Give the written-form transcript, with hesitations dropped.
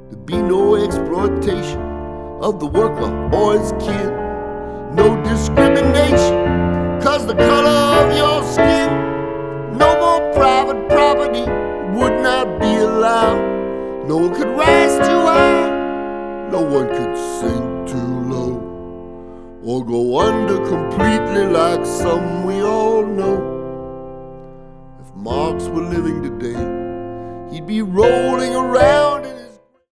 There'd be no exploitation of the worker or his kin. No discrimination 'cause the color of your skin. No more private property would not be allowed. No one could rise too high, no one could sink too low, or go under completely like some we all know. If Marx were living today, he'd be rolling around